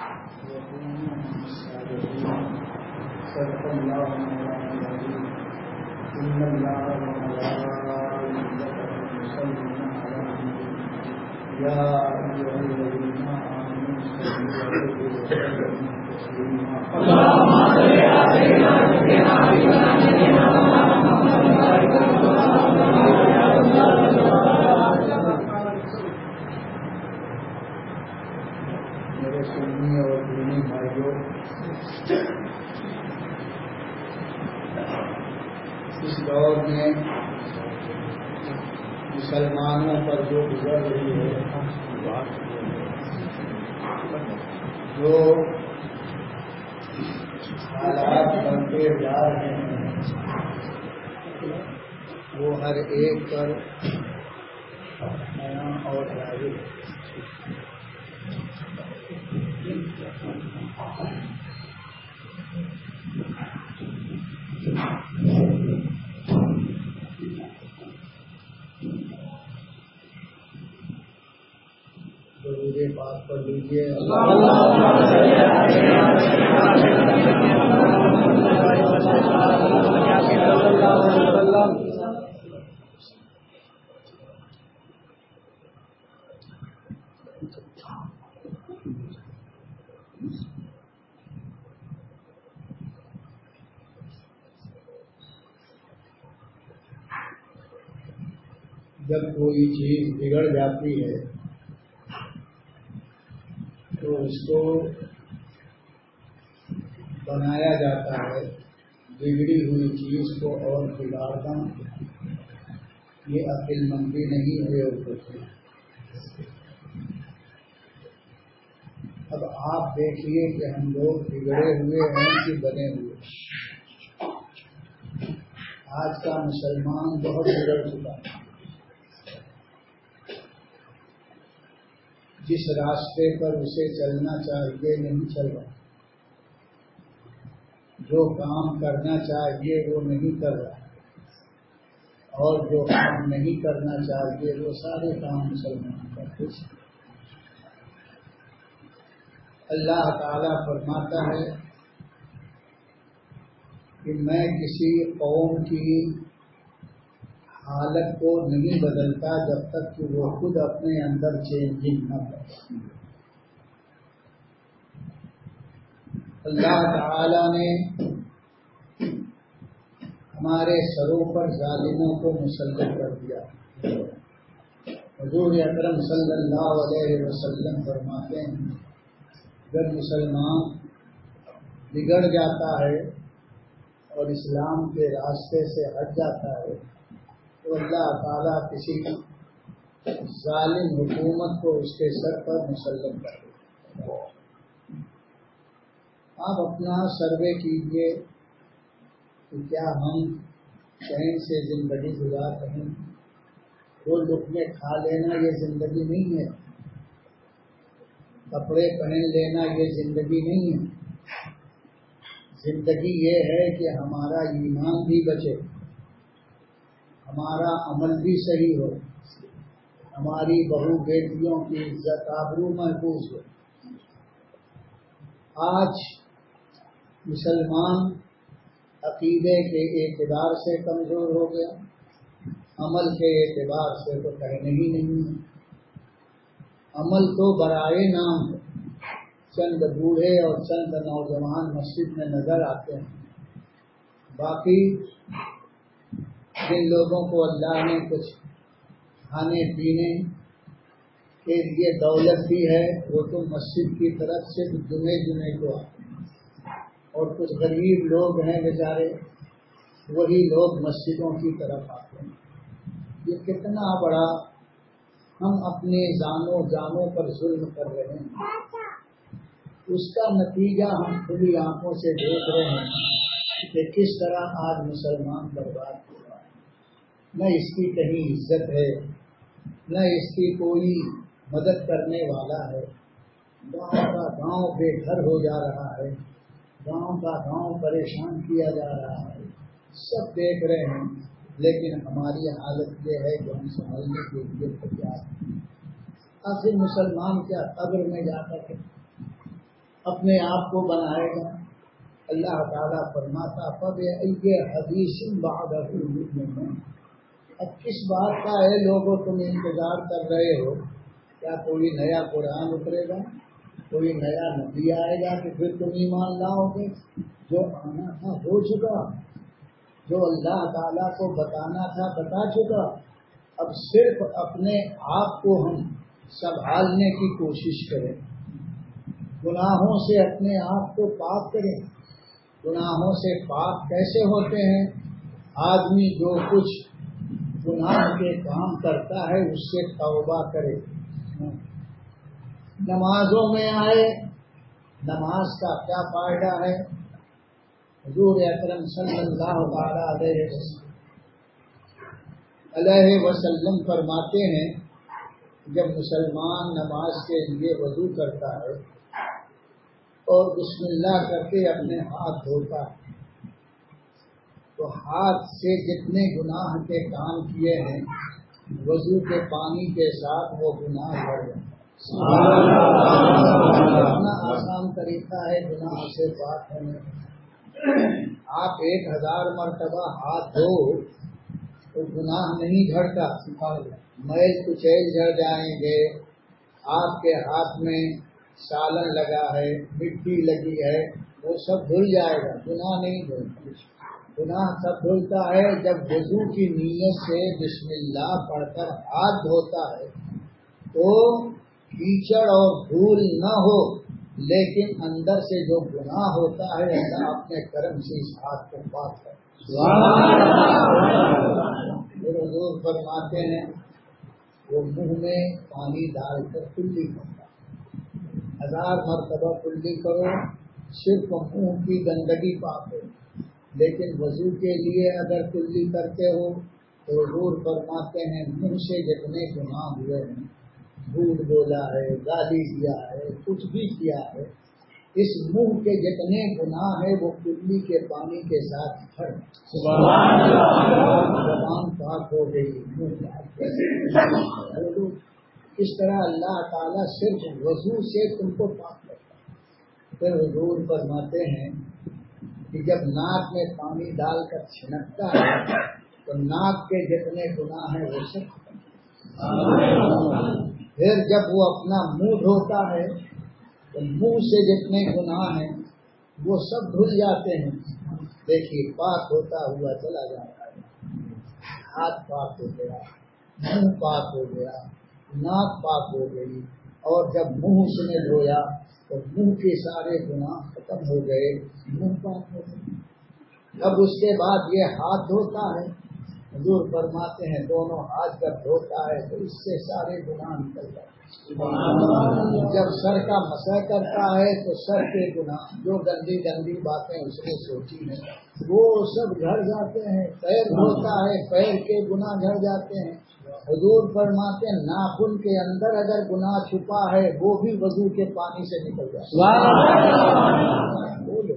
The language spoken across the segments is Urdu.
صدق الله مولانا العظيم. إن الله وملائكته يصلون على النبي يا أيها الذين آمنوا صلوا عليه وسلموا تسليما. اللهم صل على سيدنا میرے سنی اور دینی بھائیوں، اس دور میں مسلمانوں پر جو گزر رہی ہے، جو حالات بنتے جا رہے ہیں، وہ ہر ایک پر نیا اور واضح درود پاک پڑھ لیجیے. جب کوئی چیز بگڑ جاتی ہے تو اس کو بنایا جاتا ہے. بگڑی ہوئی چیز کو اور بگاڑنا یہ عقل مندی نہیں ہوئے ہوتے. اب آپ دیکھیے کہ ہم لوگ بگڑے ہوئے ہیں کہ بنے ہوئے. آج کا مسلمان بہت بگڑ چکا ہے. جس راستے پر اسے چلنا چاہیے نہیں چل رہا، جو کام کرنا چاہیے وہ نہیں کر رہا، اور جو کام نہیں کرنا چاہیے وہ سارے کام مسلمان کرتے ہیں. اللہ تعالیٰ فرماتا ہے کہ میں کسی قوم کی حالت کو نہیں بدلتا جب تک کہ وہ خود اپنے اندر چینجنگ نہ کرے. اللہ تعالی نے ہمارے سروں پر ظالموں کو مسلط کر دیا. حضور اکرم صلی اللہ علیہ وسلم فرماتے ہیں جب مسلمان بگڑ جاتا ہے اور اسلام کے راستے سے ہٹ جاتا ہے تو اللہ تعالیٰ کسی ظالم حکومت کو اس کے سر پر مسلط کر دیتا. آپ اپنا سروے کیجئے کہ کیا ہم چین سے زندگی گزار رہے ہیں؟ دو لقمے کھا لینا یہ زندگی نہیں ہے. کپڑے پہن لینا یہ زندگی نہیں ہے. زندگی یہ ہے کہ ہمارا ایمان بھی بچے، ہمارا عمل بھی صحیح ہو، ہماری بہو بیٹیوں کی عزت آبرو محفوظ ہو. آج مسلمان عقیدے کے اعتبار سے کمزور ہو گیا، عمل کے اعتبار سے تو کہنے ہی نہیں ہے. عمل تو برائے نام ہے. چند بوڑھے اور چند نوجوان مسجد میں نظر آتے ہیں، باقی جن لوگوں کو اللہ نے کچھ کھانے پینے کے لیے دولت دی ہے وہ تو مسجد کی طرف سے جمعے کو آتے ہیں، اور کچھ غریب لوگ ہیں بیچارے وہی لوگ مسجدوں کی طرف آتے ہیں. یہ کتنا بڑا ہم اپنے جانوں پر ظلم کر رہے ہیں. اس کا نتیجہ ہم کھلی آنکھوں سے دیکھ رہے ہیں کہ کس طرح آج مسلمان برباد ہو رہا ہے. نہ اس کی کہیں عزت ہے، نہ اس کی کوئی مدد کرنے والا ہے. گاؤں کا گاؤں بے گھر ہو جا رہا ہے، گاؤں کا گاؤں پریشان کیا جا رہا ہے. سب دیکھ رہے ہیں، لیکن ہماری حالت یہ ہے کہ ہم سمجھنے کے لیے تیار ہیں. آخر مسلمان کیا قبر میں جا کر اپنے آپ کو بنائے گا. اللہ تعالیٰ فرماتا حدیث بعدہ یؤمنون. اب کس بات کا ہے لوگوں تم انتظار کر رہے ہو؟ کیا کوئی نیا قرآن اترے گا، کوئی نیا نبی آئے گا کہ پھر تم ایمان لاؤ گے؟ جو آنا تھا ہو چکا، جو اللہ تعالیٰ کو بتانا تھا بتا چکا. اب صرف اپنے آپ کو ہم سنبھالنے کی کوشش کریں، گناہوں سے اپنے آپ کو پاک کریں. گناہوں سے پاک کیسے ہوتے ہیں؟ آدمی جو کچھ گناہ کے کام کرتا ہے اس سے توبہ کرے، نمازوں میں آئے. نماز کا کیا فائدہ ہے؟ حضور اکرم صلی اللہ علیہ وسلم فرماتے ہیں جب مسلمان نماز کے لیے وضو کرتا ہے اور بسم اللہ کر کے اپنے ہاتھ دھوتا ہے تو ہاتھ سے جتنے گناہ کے کام کیے ہیں وضو کے پانی کے ساتھ وہ گناہ بڑھ جاتا ہے. اتنا آسان طریقہ ہے گناہ سے پاک ہونے. آپ 1000 مرتبہ ہاتھ دھو تو گناہ نہیں جھڑتا، میل کچیل جھڑ جائیں گے. آپ کے ہاتھ میں سالن لگا ہے، مٹی لگی ہے، وہ سب دھل جائے گا، گناہ نہیں دھلتا. گناہ تب دھلتا ہے جب وضو کی نیت سے بسم اللہ پڑھ کر ہاتھ دھوتا ہے تو کیچڑ اور دھول نہ ہو، لیکن اندر سے جو گناہ ہوتا ہے اللہ اپنے کرم سے اس ہاتھ کو پاک کرے. حضور فرماتے ہیں وہ منہ میں پانی ڈال کر کلی کرتا، 1000 مرتبہ کلی کرو صرف منہ کی گندگی پاک ہو. لیکن وضو کے لیے اگر کلی کرتے ہو تو حضور فرماتے ہیں منہ سے جتنے گناہ ہوئے ہیں، جھوٹ بولا ہے، گالی دیا ہے، کچھ بھی کیا ہے، اس منہ کے جتنے گناہ ہیں وہ کلی کے پانی کے ساتھ جھڑ زبان پاک ہو گئی، منہ پاک. اس طرح اللہ تعالیٰ صرف وضو سے تم کو پاک کرتا ہے. پھر حضور فرماتے ہیں کہ جب ناک میں پانی ڈال کر چھنکتا ہے تو ناک کے جتنے گناہ ہیں وہ سب. پھر جب وہ اپنا منہ دھوتا ہے تو منہ سے جتنے گناہ ہیں وہ سب دھل جاتے ہیں. دیکھیے پاک ہوتا ہوا چلا جاتا ہے. ہاتھ پاک ہو گیا، منہ پاک ہو گیا، ناک پاک ہو گئی، اور جب منہ اس نے دھویا تو منہ کے سارے گناہ ختم ہو گئے، منہ پاک ہو گئے. اب اس کے بعد یہ ہاتھ دھوتا ہے. حضور فرماتے ہیں دونوں ہاتھ جب دھوتا ہے تو اس سے سارے گناہ نکل جاتے ہیں. جب سر کا مسح کرتا ہے تو سر کے گناہ جو گندی گندی باتیں اس نے سوچی ہیں وہ سب جھڑ جاتے ہیں. پیر دھوتا ہے، پیر کے گناہ جھڑ جاتے ہیں. حضور فرماتے ہیں ناخن کے اندر اگر گناہ چھپا ہے وہ بھی وضو کے پانی سے نکل جاتا ہے. بولو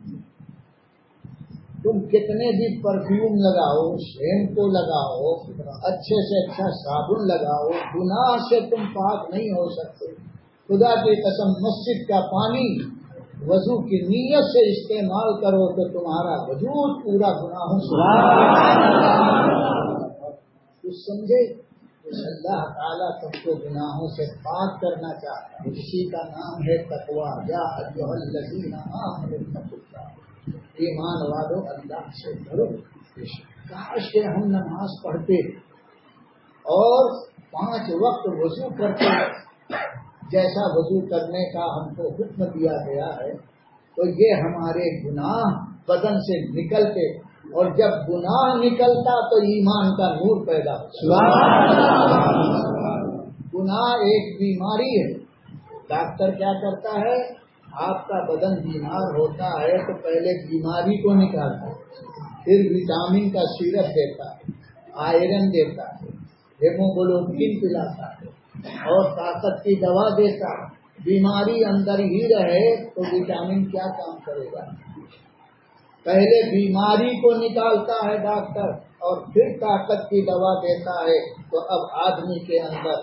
تم کتنے بھی پرفیوم لگاؤ، شیمپو لگاؤ، اچھے سے اچھا صابن لگاؤ، گناہ سے تم پاک نہیں ہو سکتے. خدا کی قسم مسجد کا پانی وضو کی نیت سے استعمال کرو تو تمہارا وجود پورا گناہوں سے کچھ سمجھے. اللہ تعالیٰ تم کو گناہوں سے پاک کرنا چاہتا ہے. اسی کا نام ہے تقویٰ. یا ایھا الذین آمنوا اتقوا اللہ، ایمان والو اللہ سے ڈرو. کاش کہ ہم نماز پڑھتے اور 5 وقت وضو کرتے جیسا وضو کرنے کا ہم کو حکم دیا گیا ہے تو یہ ہمارے گناہ بدن سے نکلتے، اور جب گناہ نکلتا تو ایمان کا نور پیدا ہوتا. گناہ ایک بیماری ہے. ڈاکٹر کیا کرتا ہے؟ آپ کا بدن بیمار ہوتا ہے تو پہلے بیماری کو نکالتا ہے، پھر وٹامن کا سیرپ دیتا ہے، آئرن دیتا ہے، ہیموگلوبن پلاتا ہے اور طاقت کی دوا دیتا ہے. بیماری اندر ہی رہے تو وٹامن کیا کام کرے گا؟ پہلے بیماری کو نکالتا ہے ڈاکٹر اور پھر طاقت کی دوا دیتا ہے. تو اب آدمی کے اندر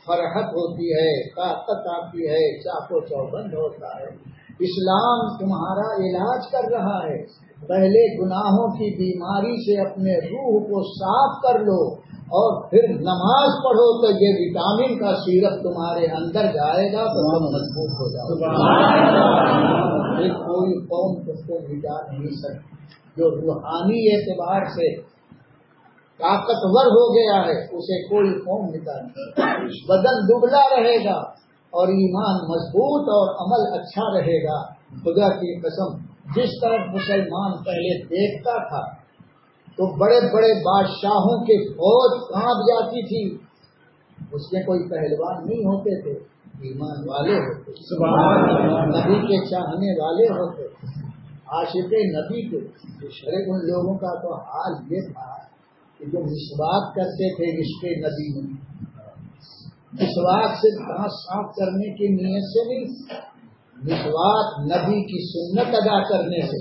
فرحت ہوتی ہے، طاقت آتی ہے، چاقو چوبند ہوتا ہے۔ اسلام تمہارا علاج کر رہا ہے۔ پہلے گناہوں کی بیماری سے اپنے روح کو صاف کر لو اور پھر نماز پڑھو تو یہ وٹامن کا سیرپ تمہارے اندر جائے گا تو تم مضبوط ہو جاؤ گے۔ پھر کوئی قوم تم کو مٹا نہیں سکتی۔ جو روحانی اعتبار سے طاقتور ہو گیا ہے اسے کوئی قوم مٹا نہیں۔ بدن دبلا رہے گا اور ایمان مضبوط اور عمل اچھا رہے گا۔ خدا کی قسم، جس طرح مسلمان پہلے دیکھتا تھا تو بڑے بڑے بادشاہوں کے فوج کانپ جاتی تھی، اس میں کوئی پہلوان نہیں ہوتے تھے، ایمان والے ہوتے، نبی کے چاہنے والے ہوتے، عاشق نبی کے۔ ارے ان لوگوں کا تو حال یہ تھا کہ جو مسواک کرتے تھے عشق نبی میں، مسواک سے دانت صاف کرنے کی نیت سے نہیں، مسواک نبی کی سنت ادا کرنے سے۔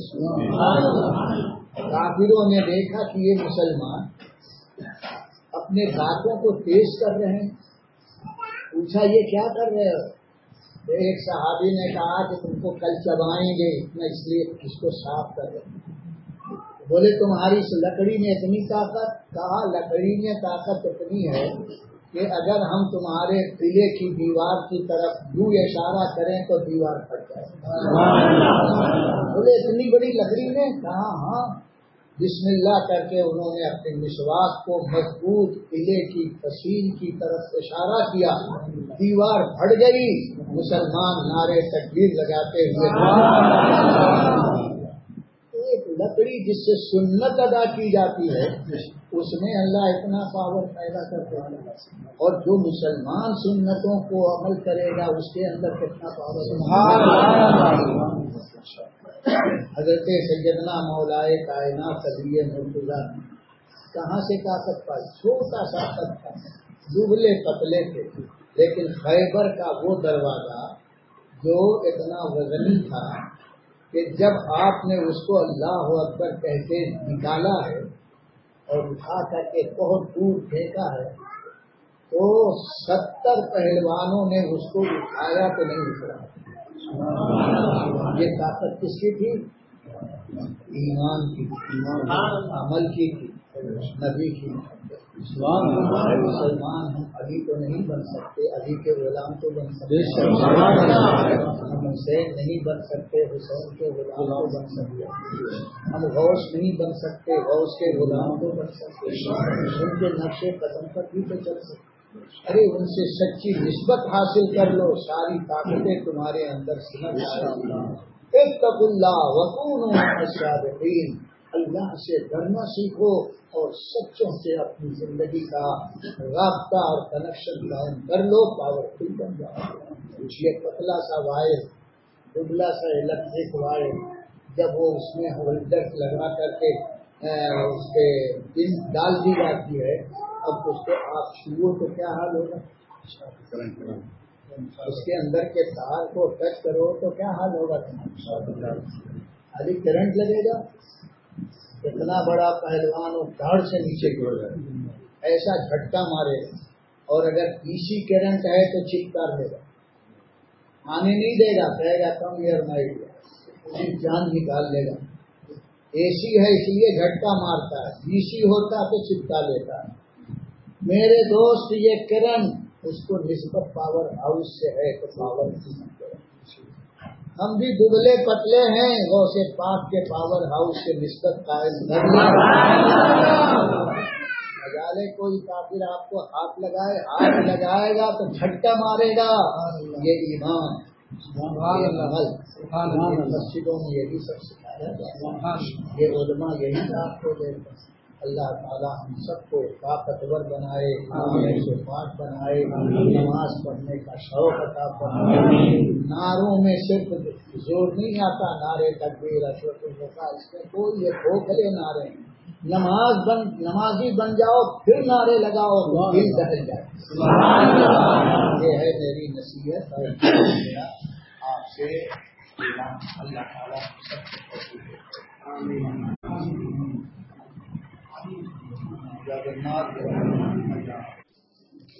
کافروں نے دیکھا کہ یہ مسلمان اپنے دانتوں کو تیز کر رہے ہیں، پوچھا یہ کیا کر رہے ہو؟ ایک صحابی نے کہا کہ تم کو کل چبائیں گے، میں اس لیے اس کو صاف کر رہے ہیں۔ بولے تمہاری اس لکڑی میں اتنی طاقت؟ کہا لکڑی میں طاقت اتنی ہے کہ اگر ہم تمہارے قلعے کی دیوار کی طرف یوں اشارہ کریں تو دیوار پھٹ جائے۔ بولے اتنی بڑی لکڑی میں؟ کہا ہاں۔ بسم اللہ کر کے انہوں نے اپنے مسواک کو مضبوط قلعے کی فصیل کی طرف اشارہ کیا، دیوار پھٹ گئی۔ مسلمان نعرے تکبیر لگاتے ہوئے ایک لکڑی جس سے سنت ادا کی جاتی ہے اس میں اللہ اتنا پاور پیدا کرتے ہیں، اور جو مسلمان سنتوں کو عمل کرے گا اس کے اندر کتنا پاور۔ حضرت سیدنا مولائے کائنات علی مرتضیٰ کہاں سے طاقت پائی؟ چھوٹا سا تھا، دبلے پتلے تھے، لیکن خیبر کا وہ دروازہ جو اتنا وزنی تھا کہ جب آپ نے اس کو اللہ اکبر کہہ کے نکالا ہے اور اٹھا کر کے بہت دور پھینکا ہے تو 70 پہلوانوں نے اس کو اٹھایا تو نہیں اترا۔ یہ طاقت کس کی تھی؟ ایمان کی، عمل کی تھی، نبی کی۔ مسلمان ہم علی کو نہیں بن سکتے، علی کے غلام کو بن سکتے، ہم حسین نہیں بن سکتے، حسین کے غلام کو بن سکتے، ہم غوث نہیں بن سکتے، غوث کے غلام کو بن سکتے، ان کے نقش قدم پر بھی تو چل سکتے۔ ارے ان سے سچی نسبت حاصل کر لو، ساری طاقتیں تمہارے اندر سمجھ جائیں گی۔ اتقوا اللہ وکونوا مع الصادقین، اللہ سے ڈرنا سیکھو اور سچوں سے اپنی زندگی کا رابطہ اور کنیکشن قائم کر لو، پاورفل بن جاؤ۔ یہ پتلا سا وائر، دبلا سا الیکٹرک وائر، جب وہ اس میں ہولڈر لگا کر کے اس پہ پن ڈال دی جاتی ہے، اب اس کو آپ چھوؤ تو کیا حال ہوگا؟ اس کے اندر کے تار کو ٹچ کرو تو کیا حال ہوگا؟ ابھی کرنٹ لگے گا، اتنا بڑا پہلوان وہ دھڑ سے نیچے گر جائے، ایسا جھٹکا مارے گا، اور اگر پیسی کرنٹ ہے تو چپکا رہے گا، آنے نہیں دے گا، کہے گا کم ایئر نائٹ، جان نکال لے گا۔ اے سی ہے اس لیے جھٹکا مارتا ہے، بی سی ہوتا تو چپکا لیتا ہے۔ میرے دوست یہ کرنٹ اس کو نسبت پاور ہاؤس سے ہے تو پاور ہم بھی دبلے پتلے ہیں، وہ سے پاک کے پاور ہاؤس سے نسبت قائم کر لے۔ کوئی کافر آپ کو ہاتھ لگائے گا تو جھٹکا مارے گا، یہ ایمان، یہ عمل، مسجدوں میں یہی سب سکھایا جاتا ہے، یہ علماء یہی آپ کو دیتے ہیں۔ اللہ تعالیٰ ہم سب کو طاقتور بنائے، پاک بنائے، نماز پڑھنے کا شوق عطا فرمائے۔ نعروں میں صرف زور نہیں آتا، نعرے تکبیر اشرف الفقار، اس میں کوئی یہ کھوکھلے نعرے ہیں۔ نمازی بن جاؤ پھر نعرے لگاؤ تو دل دہل جائے۔ یہ ہے میری نصیحت اور میرا آپ سے اللہ تعالیٰ سب کو